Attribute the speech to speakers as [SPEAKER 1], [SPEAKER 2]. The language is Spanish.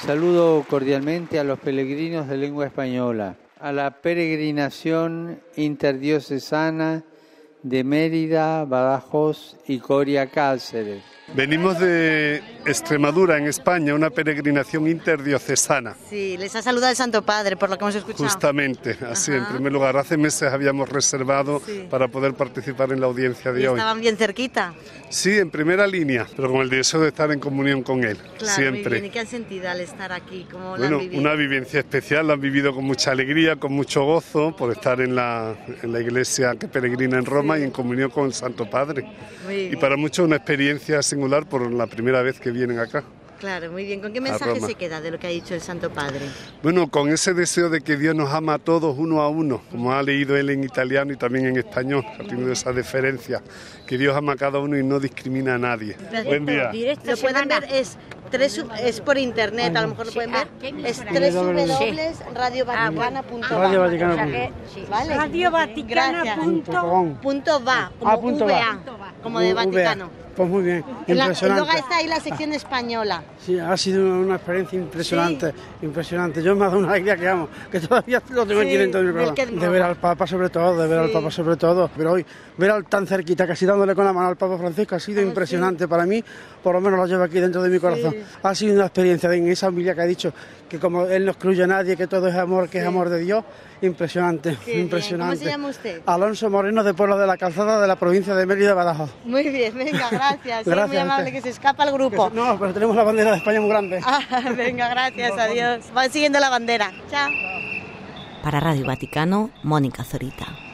[SPEAKER 1] Saludo cordialmente a los peregrinos de lengua española, a la peregrinación interdiocesana de Mérida, Badajoz y Coria Cáceres.
[SPEAKER 2] Venimos de Extremadura, en España, una peregrinación interdiocesana.
[SPEAKER 3] Sí, les ha saludado el Santo Padre, por lo que hemos escuchado.
[SPEAKER 2] Justamente, así. En primer lugar, hace meses habíamos reservado para poder participar en la audiencia de hoy.
[SPEAKER 3] ¿Estaban bien cerquita?
[SPEAKER 2] Sí, en primera línea, pero con el deseo de estar en comunión con Él,
[SPEAKER 3] claro,
[SPEAKER 2] siempre.
[SPEAKER 3] Muy bien. ¿Y qué han sentido al estar aquí? ¿Cómo
[SPEAKER 2] Bueno,
[SPEAKER 3] la han vivido?
[SPEAKER 2] Una vivencia especial, la han vivido con mucha alegría, con mucho gozo, por estar en la iglesia que peregrina en Roma y en comunión con el Santo Padre. Y para muchos una experiencia singular por la primera vez que vienen acá.
[SPEAKER 3] Claro, muy bien. ¿Con qué mensaje se queda de lo que ha dicho el Santo Padre?
[SPEAKER 2] Bueno, con ese deseo de que Dios nos ama a todos uno a uno, como ha leído él en italiano y también en español, ha tenido esa deferencia, que Dios ama a cada uno y no discrimina a nadie. Buen día.
[SPEAKER 3] Lo pueden ver, es por internet, a lo mejor lo pueden ver, es www.radiovaticana.va. ¿Vale?
[SPEAKER 4] Radiovaticana.va,
[SPEAKER 3] como de Vaticano.
[SPEAKER 4] Pues muy bien, impresionante.
[SPEAKER 3] Y luego está ahí la sección española.
[SPEAKER 4] Sí, ha sido una experiencia impresionante, impresionante. Yo me ha dado una alegría que todavía lo tengo aquí dentro de mi programa. De ver al Papa sobre todo, pero hoy ver al tan cerquita, casi dándole con la mano al Papa Francisco, ha sido impresionante para mí, por lo menos lo llevo aquí dentro de mi corazón. Ha sido una experiencia en esa familia que ha dicho que como Él no excluye a nadie, que todo es amor, que es amor de Dios, impresionante, impresionante.
[SPEAKER 3] ¿Cómo se llama usted?
[SPEAKER 4] Alonso Moreno, de Pueblo de la Calzada, de la provincia de Mérida, Badajoz.
[SPEAKER 3] Muy bien, venga, gracias. Gracias, muy amable, que se escapa el grupo.
[SPEAKER 4] No, pero tenemos la bandera de España muy grande.
[SPEAKER 3] Venga, gracias, adiós. Van siguiendo la bandera. Chao.
[SPEAKER 5] Para Radio Vaticano, Mónica Zorita.